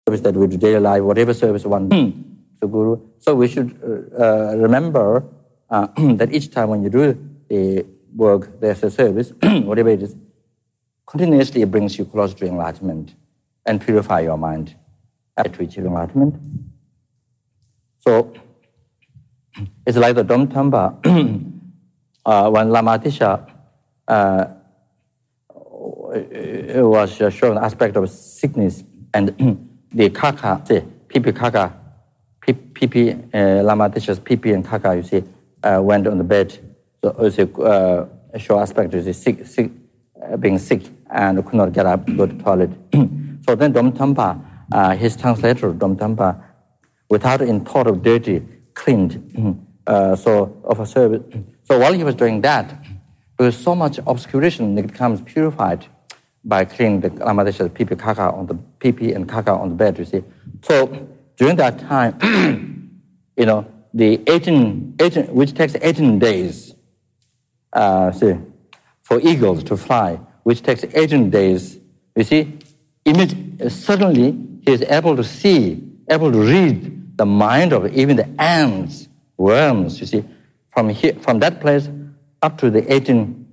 service that we do daily life, whatever service one to Guru. So we should remember that each time when you do the work, there's a service, whatever it is, continuously it brings you closer to enlightenment and purify your mind to achieve enlightenment. So it's like the Dom Tamba when Lama Tisha was showing an aspect of sickness, and the Kaka, Pipi Kaka, Lama Tisha's Pipi and Kaka, you see, went on the bed. So it's a show aspect is sick, being sick and could not get up, go to the toilet. So then Dom Tamba, his translator, Dom Tamba, without any thought of dirty, cleaned. So of a service. So while he was doing that, there was so much obscuration, it becomes purified by cleaning the Lama Tisha's Pipi Kaka on the Pipi and Kaka on the bed, you see. So during that time, the 18, which takes 18 days, for eagles to fly, which takes 18 days, you see, suddenly he is able to see, able to read the mind of even the ants, worms, you see, from that place up to the 18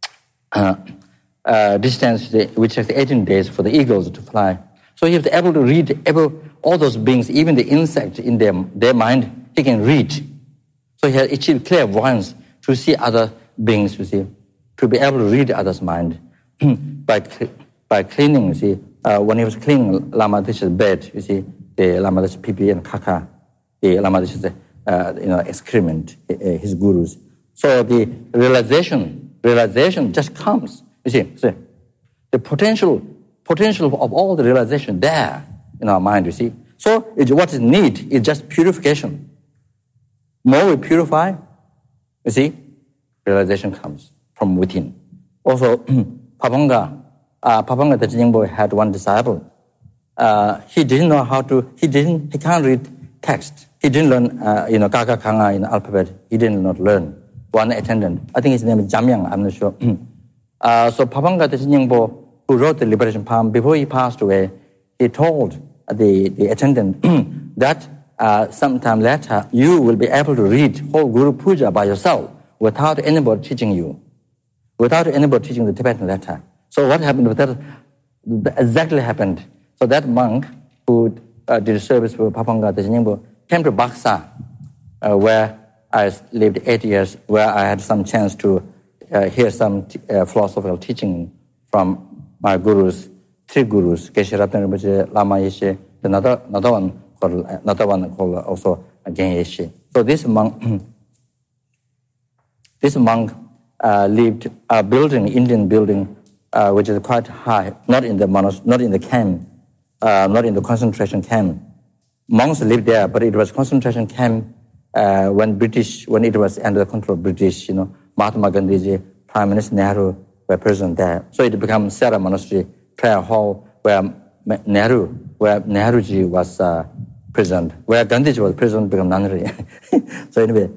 distance, which takes 18 days for the eagles to fly. So he was able to read all those beings, even the insects in their mind, he can read. So he has achieved clairvoyance to see other beings, you see, to be able to read others' mind by cleaning, you see. When he was cleaning Lama Tisha's bed, you see, the Lama Tisha's Pipi and Kaka, the Lama Tisha's excrement, his gurus. So the realization just comes. You see, the potential of all the realization there in our mind, you see. So what is need is just purification. More we purify, you see, realization comes from within. Also, Papanga Tejingbo had one disciple. He didn't know he can't read text. He didn't learn, Kaka Kanga in alphabet. He didn't not learn. One attendant, I think his name is Jamyang, I'm not sure. So Papanga Tejingbo, who wrote the Liberation Poem, before he passed away, he told the attendant that sometime later you will be able to read whole Guru Puja by yourself without anybody teaching you, without anybody teaching the Tibetan letter. So what happened with that? Exactly happened. So that monk who did service for Papanga Tejingbo came to Baksa, where I lived 8 years, where I had some chance to hear some philosophical teaching from my gurus, 3 gurus, Geshe Ratna Rinpoche, Lama Yeshe, another one called also Gen Yeshe. So this monk lived a building, Indian building, which is quite high, not in the camp, not in the concentration camp. Monks lived there, but it was concentration camp when it was under the control of British, Mahatma Gandhi, Prime Minister Nehru were present there. So it became Sera Monastery, prayer hall, where Nehruji was present. Where Gandhiji was present became Nunnery. So anyway,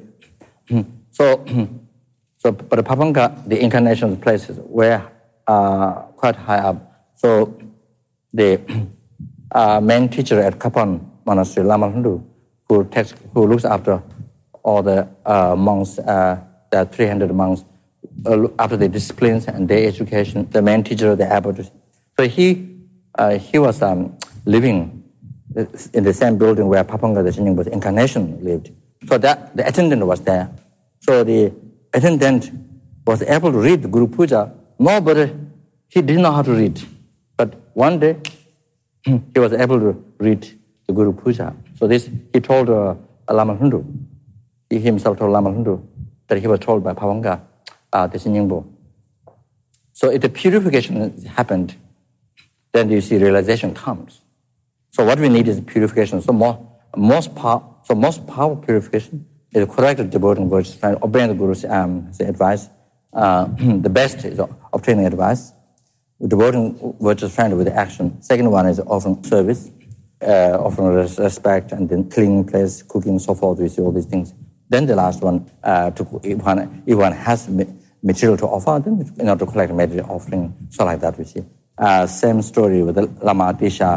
but Papanga, the incarnation places were quite high up. So the main teacher at Kapan Monastery, Lama Hundu, who looks after all the monks, there are 300 monks, after the disciplines and their education, the main teacher of the abbot. So he was living in the same building where Papanga the Tejingbo's incarnation lived. So that the attendant was there. So the attendant was able to read the Guru Puja. Nobody, he didn't know how to read. But one day, he was able to read the Guru Puja. So he told Lama Hundu. He himself told Lama Hundu that he was told by Papanga Tejingbo. So if the purification happened, then you see realization comes. So what we need is purification. So most powerful purification is correct devoting virtues, trying to obey the Guru's advice. The best is obtaining advice, devoting virtues friendly with action. Second one is offering service, offering respect, and then cleaning place, cooking, so forth. We see all these things. Then the last one, if one has material to offer, then in order to collect material offering, so like that we see. Same story with the Lama Tisha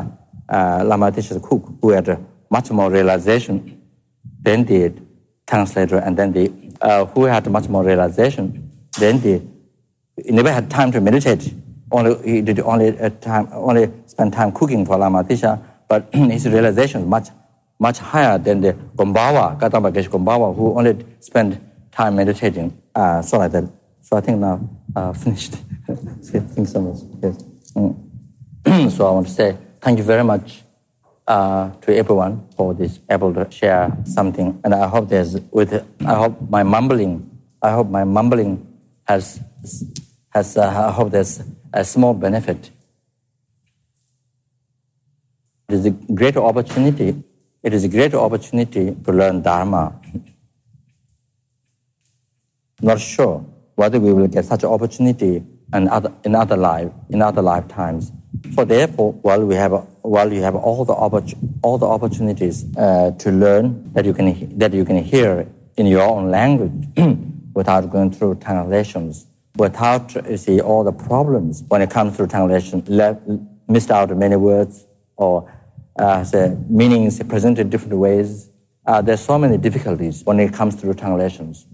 Lama teacher Cook, who had much more realization than the translator, and then who had much more realization than he never had time to meditate. He did only spend time cooking for Lama Tisha, but his realization was much higher than the Gombawa, Gautama Geshe Gombawa, who only spent time meditating. So like that. So I think now finished. Thanks so much. Yes. So I want to say thank you very much to everyone for this able to share something, and I hope my mumbling has I hope there's a small benefit. It is a great opportunity. It is a great opportunity to learn Dharma. Not sure whether we will get such an opportunity in other lifetimes. So therefore, while you have all the opportunities to learn that you can hear in your own language without going through translations, without all the problems when it comes to translation, missed out many words or meanings presented different ways. There's so many difficulties when it comes to translations.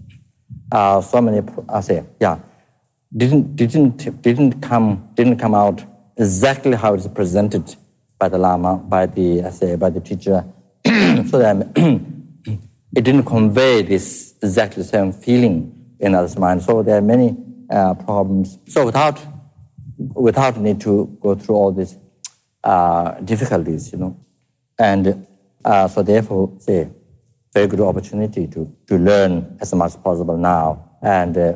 Didn't come out exactly how it's presented by the Lama, by the teacher, so that it didn't convey this exactly same feeling in others' mind. So there are many problems. So without need to go through all these difficulties, and so therefore, very good opportunity to learn as much as possible now. And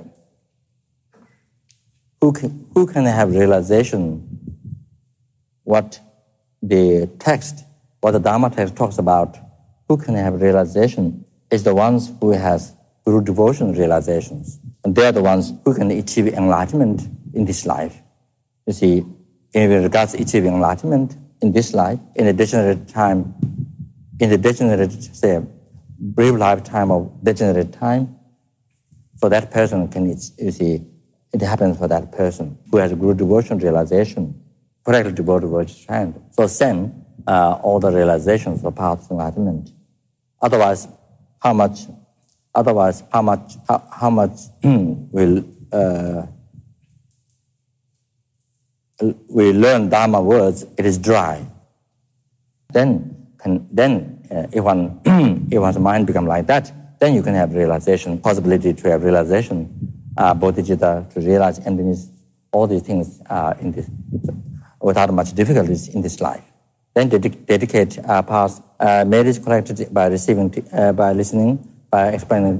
who can have realization what the Dharma text talks about? Who can have realization is the ones who has Guru devotion realizations. And they are the ones who can achieve enlightenment in this life. You see, in regards to achieving enlightenment in this life, in the degenerate time, brief lifetime of degenerate time, for that person it happens for that person who has a Guru devotion realization, correctly devoted devotion. So same all the realizations for path to enlightenment. Otherwise, how much will we learn Dharma words? It is dry. Then if one's mind become like that, then you can have realization, possibility to have realization, bodhicitta, to realize emptiness, all these things in this without much difficulties in this life. Then dedicate past merits collected by receiving, by listening, by explaining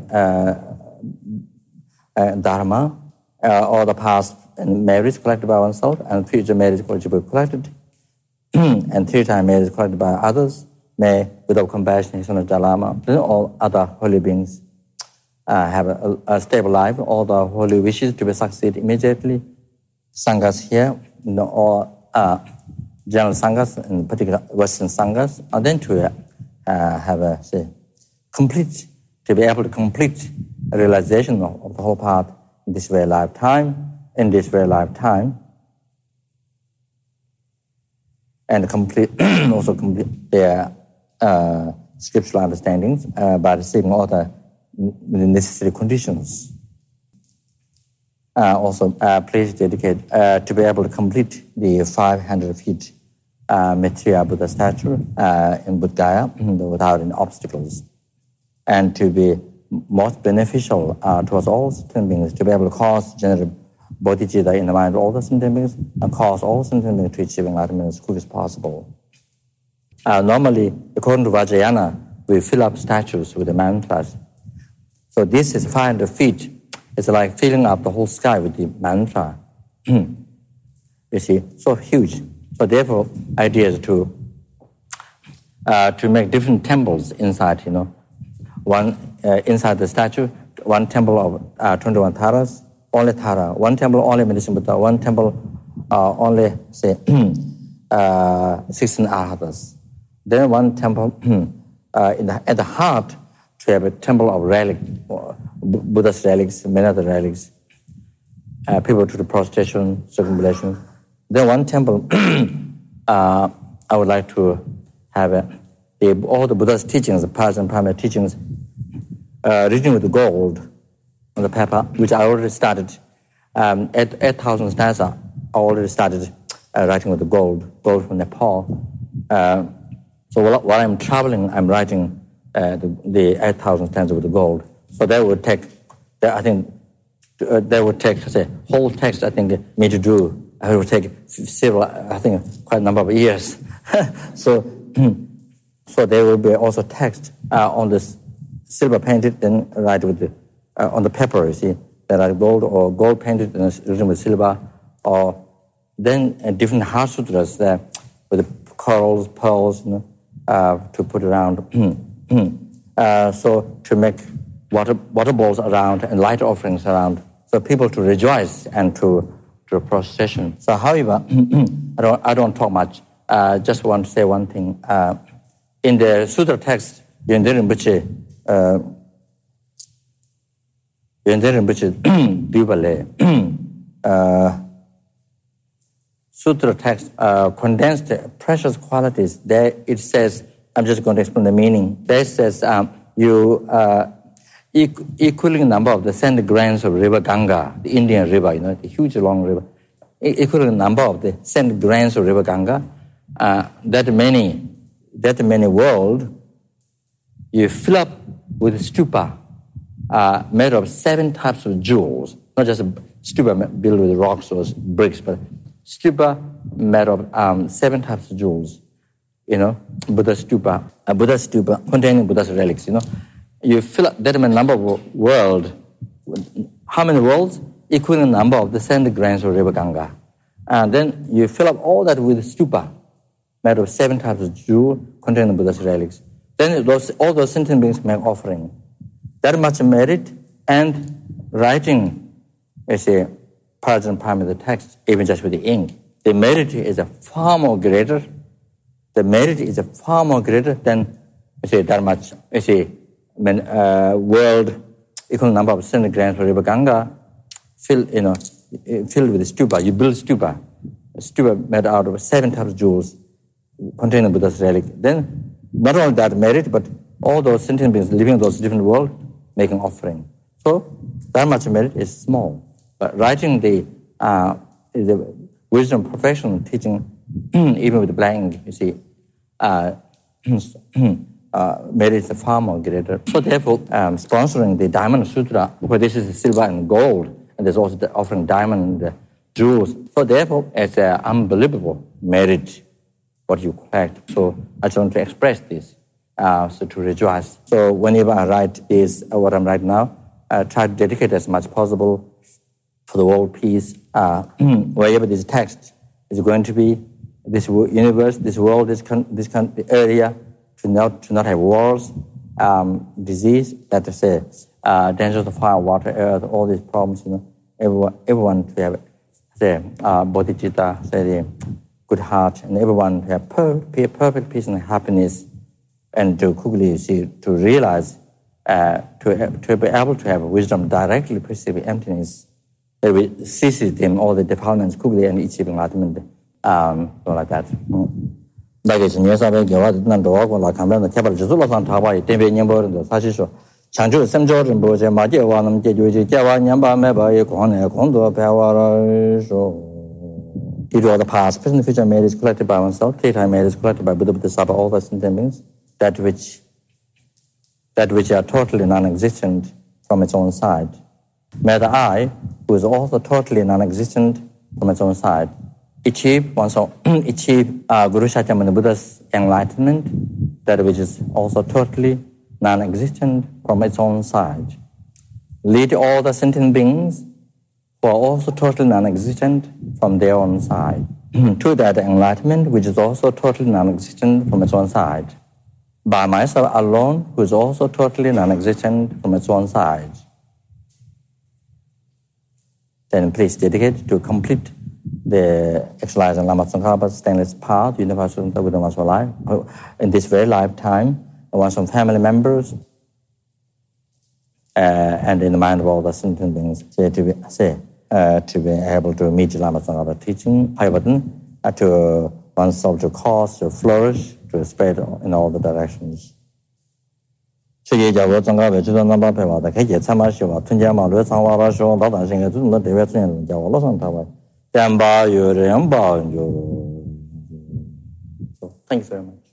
Dharma, all the past merits collected by oneself and future merits collected, and three-time merits collected by others, may, without compassion, His Holiness Dalai Lama, then all other holy beings have a stable life, all the holy wishes to be succeed immediately. Sanghas here, all general sanghas, in particular Western sanghas, and then to have a complete, to be able to complete a realization of the whole path in this very lifetime, and also complete their scriptural understandings by receiving all the necessary conditions. Also, please dedicate to be able to complete the 500 feet Maitreya Buddha statue in Bodh Gaya without any obstacles, and to be most beneficial towards all sentient beings, to be able to cause general bodhicitta in the mind of all the sentient beings and cause all sentient beings to achieve enlightenment as quick as possible. Normally, according to Vajrayana, we fill up statues with the mantras. So this is 500 feet. It's like filling up the whole sky with the mantra. You see, so huge. So therefore, idea is to make different temples inside. One inside the statue, one temple of 21 taras, only tara. One temple only medicine Buddha. One temple only 16 arhatas. Then one temple at the heart to have a temple of relic, Buddha's relics, many other relics, people to the prostration, circumambulation. Then one temple I would like to have all the Buddha's teachings, the Pajas Paramita teachings, written with gold on the paper, which I already started. 8,000 stanza, I already started writing with the gold from Nepal. So while I'm traveling, I'm writing the 8,000 stanza with the gold. So that would take, I think, say, whole text, I think, me to do. It would take several, I think, quite a number of years. So there will be also text on this silver painted, then write with the, on the paper, you see, that are gold or gold painted and written with silver, or then different heart sutras there with the corals, pearls, to put around. So to make water bowls around and light offerings around, so people to rejoice and to procession. So however, I don't talk much. Just want to say one thing. In the sutra text, Yönde Rinpoche Bibale, sutra text condensed precious qualities. There it says, I'm just going to explain the meaning. There it says equaling number of the sand grains of river Ganga, the Indian river, the huge long river, equaling number of the sand grains of river Ganga, that many world, you fill up with stupa made of 7 types of jewels, not just a stupa built with rocks or bricks, but stupa made of 7 types of jewels, Buddha stupa containing Buddha's relics, You fill up that many number of world. How many worlds? Equivalent number of the sand grains of river Ganga. And then you fill up all that with stupa made of 7 types of jewel containing Buddha's relics. Then all those sentient beings make offering. That much merit, and writing, Pajas Paramita text, even just with the ink, the merit is far more greater. The merit is far more greater than, that much, world equal number of sand grains of river Ganga filled with stupa. You build stupa made out of 7 types of jewels containing Buddha's relic. Then, not only that merit, but all those sentient beings living in those different worlds making offering. So, that much merit is small. But writing the wisdom professional teaching, even with blank, merit is far more greater. So therefore, sponsoring the Diamond Sutra, where this is silver and gold, and there's also the offering diamond jewels. So therefore, it's an unbelievable merit what you collect. So I just want to express this, so to rejoice. So whenever I write this, what I'm writing now, I try to dedicate as much possible for the world peace. Wherever this text is going to be, this universe, this world, this area, to not have wars, disease, that is dangers of fire, water, earth, all these problems, everyone to have bodhicitta, the good heart, and everyone to have perfect peace and happiness, and to quickly to realize, to be able to have wisdom directly perceiving emptiness, that we ceases them all the defilements quickly and achieve enlightenment, like that. 다게지 녀사베 겨와드 난도하고 라카면의 개발 주술로선 타바이 대비 년보는데 사실서 창조 sem조를 보제 마제와는 제조지 제와 년바메바의 공원의 공도 배워라서 Due to the past, present, future merit is collected by oneself, three-time merit is collected by Buddha, Bodhisattva, all the sentient beings, that which are totally non-existent from its own side. May the I, who is also totally non-existent from its own side, achieve Guru Shakyamuni Buddha's enlightenment, that which is also totally non-existent from its own side. Lead all the sentient beings who are also totally non-existent from their own side to that enlightenment which is also totally non-existent from its own side. By myself alone, who is also totally non-existent from its own side. Then please dedicate to complete the exercise in Lama Tsongkhapa's stainless path, universal wisdom of life, in this very lifetime, among some family members, and in the mind of all the sentient beings, to be able to meet Lama Tsongkhapa teaching, to oneself to cause, to flourish, to spread in all the directions. 世界教会中国为主的那把陪我的开启参马修啊，屯家马路长瓦拉修，老大现在主的对外出现叫我老上台湾，两把有两把有。Thank you very much.